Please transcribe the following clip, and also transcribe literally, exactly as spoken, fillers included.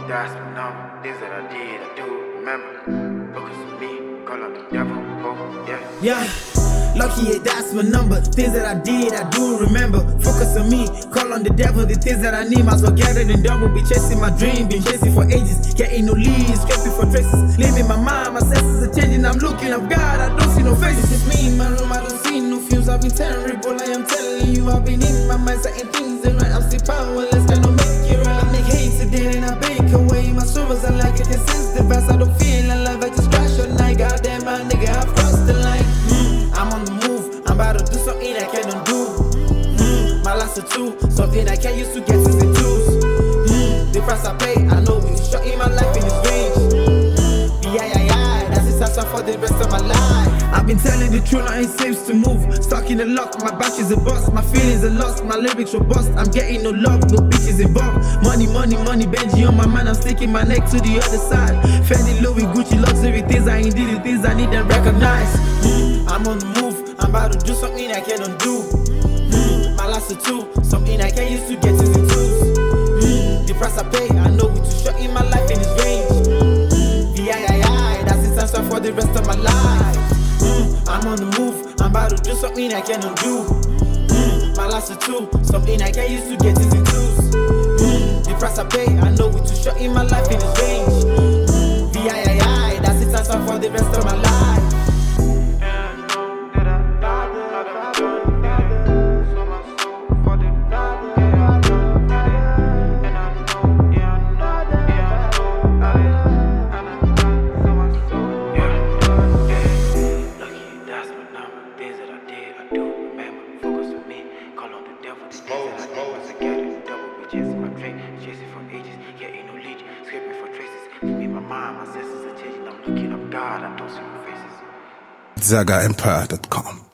that's my number. Things that I did, I do remember. Focus on me, call out the devil. Oh, yeah. Yeah. Lucky, yeah, that's my number. Things that I did, I do remember. Focus on me, call on the devil. The things that I need, might as well get it in double. Be chasing my dream, been chasing for ages. Getting no leads, scraping for traces. Living my mind, my senses are changing. I'm looking up God, I don't see no faces. It's me in my room, I don't see no fumes. I've been terrible, I am telling you. I've been in my mind, certain things ain't right. I'm still powerless, cannot make it right. I make hate today and I bake away. My sorrows are like it, since the best. I don't feel alive, I just crash all night. Goddamn, my nigga, I've crossed the line. Mm, I'm on the move, I'm about to do something I cannot do. Mm, my last two, something I can't use to get to the twos. Mm, the price I pay, I know it's short in my life in this range. Mm, yeah, yeah, yeah, that's the answer for the rest of my life. I've been telling the truth, nothing seems to move. Stuck in the lock, my batteries are bust. My feelings are lost, my lyrics are bust. I'm getting no love, no bitches involved. Money, money, money, Benji on my mind. I'm sticking my neck to the other side. Fendi, Louis, Gucci, luxury things I ain't did, the things I need and recognize. Mm, I'm on the move, I'm about to do something I cannot do. Mm, my last two, something I can use to get to the twos. Mm, the price I pay, I know it too short in my life in this range. Mm, yeah, yeah, yeah, that's the answer for the rest of my life. Mm, I'm on the move, I'm about to do something I cannot do. Mm, my last two, something I can use to get to the twos. Mm, the price I pay, I know it too short in my life in this range. Mm, yeah, yeah, yeah, that's the answer for the rest of my life. My senses are changing, I'm looking up God, I don't see no faces. Zaga Empire dot com